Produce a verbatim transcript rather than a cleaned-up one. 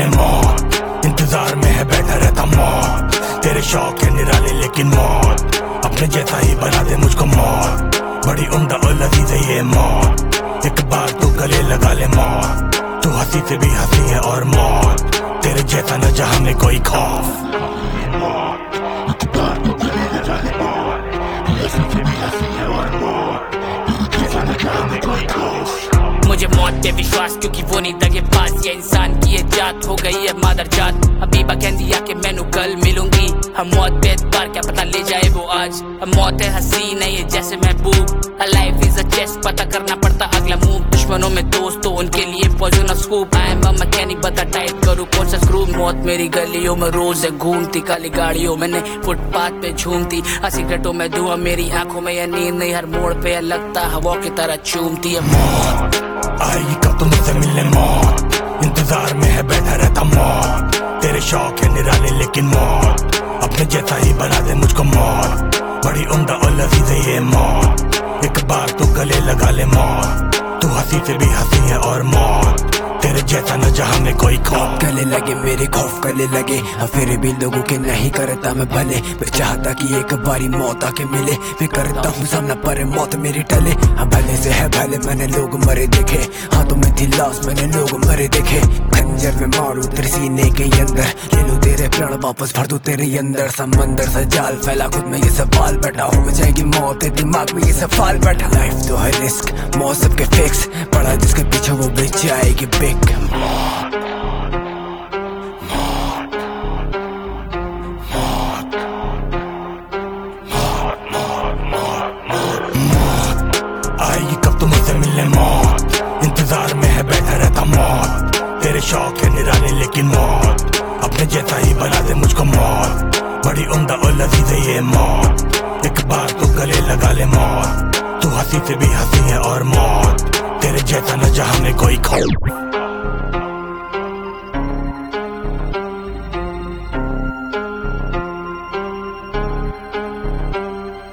मिले मौत, इंतजार में है बैठा रहता मौत। तेरे शौक है निराले लेकिन मौत अपने जैसा ही बना दे मुझको मौत। बड़ी उम्दा और लजीज है ये मौत, एक बार तू गले लगा ले मौत। तू हंसी से भी हंसी है और मौत, तेरे जैसा न जहां में कोई खौफ। मुझे मौत पे विश्वास क्योंकि वो नहीं दगे पास, ये इंसान की ये जात हो गई है मादर जात। हबीबा कहती आके मैनू कल मिलूंगी, हम मौत पे एतबार क्या पता ले जाए वो आज। हम मौत है हसीन है ये जैसे महबूब, लाइफ इज अ चेस पता करना पड़ता अगला मूव। दुश्मनों में दोस्त तो उनके लिए poison scoop. I am a mechanic बता टाइट करूँ कौन सा स्क्रू। मौत मेरी गलियों में रोज है घूमती, काली गाड़ियों में नहीं फुटपाथ पे झूमती। सिगरेटों में धुआं मेरी आंखों में ये नींद नहीं, हर मोड़ पे लगता हवा की तरह चूमती है मौत। आएगी कब तुम मुझसे मिलने मौत, इंतजार में है बैठा रहता मौत। तेरे शौक है निराले लेकिन मौत अपने जैसा ही बना दे मुझको मौत। बड़ी उम्दा और लजीज है ये मौत, एक बार तू गले लगा ले मौत। तू हंसी से भी हंसी है और मौत, तेरे जैसा न जहां में कोई खौफ। गले लगे मेरे खौफ गले लगे, फिर भी लोगों के नहीं करता मैं भले। मैं चाहता कि एक बारी मौत आके मिले, मैं करता हूँ सामना पर मौत मेरी टले। हाँ भले से है भले, मैंने लोग मरे देखे, हाथों में थी लाश मैंने लोग मरे देखे। खंजर में मारू तेरे सीने के अंदर, ले लूं तेरे प्राण वापस भर दूं तेरे अंदर। समंदर सा जाल फैला खुद में ये सवाल बैठा, हो जाएगी मौत दिमाग में ये सवाल बैठा। लाइफ तो है रिस्क, मौत सबके फिक्स, पड़ा जिसके पीछे वो बेच आएगी बिक। मौत, मौत, मौत, मौत, मौत, मौत, मौत। आएगी कब तुम मुझसे मिलने मौत, इंतजार में है बैठा रहता मौत। तेरे शौक है निराले लेकिन मौत अपने जैसा ही बना दे मुझको मौत। बड़ी उम्दा और लजीज है ये मौत, एक बार तू गले लगा ले मौत। तू हंसी से भी हंसी है और मौत, तेरे जैसा न जहां में कोई खौफ।